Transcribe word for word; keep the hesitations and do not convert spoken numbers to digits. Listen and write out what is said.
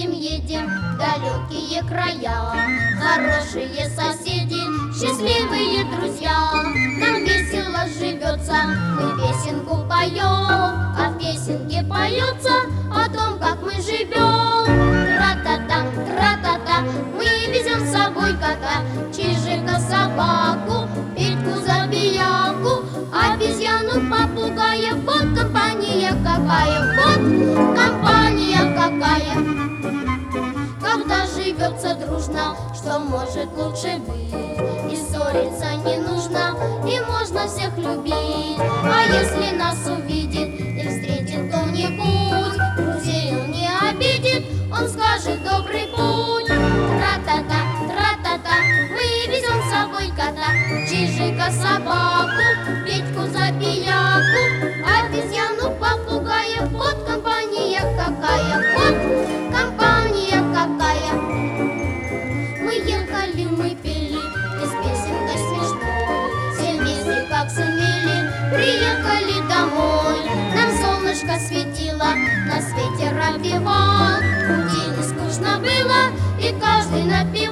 едем, едем в далекие края. Хорошие соседи, счастливые друзья, нам весело живется, мы песенку поем. А в песенке поется о том, как мы живем. Тра-та-та, тра-та-та, мы везем с собой кота, чижика, собаку, Петьку, забияку, обезьяну, попугая. Вот компания какая, вот компания какая. Когда живется дружно, что может лучше быть? И ссориться не нужно, и можно всех любить. А если нас увидит и встретит кто-нибудь, друзей он не обидит, он скажет добрый путь. Тра-та-та, тра-та-та, мы везем с собой кота, чижика, собаку, Петьку, забияку, обезьяну, попугая. Вот компания какая, вот компания какая. Мы ехали, мы пели, и с песенкой смешной, все вместе как сумели, приехали домой. Нам солнышко светило, на свете раввивал, пути не скучно было, и каждый напил.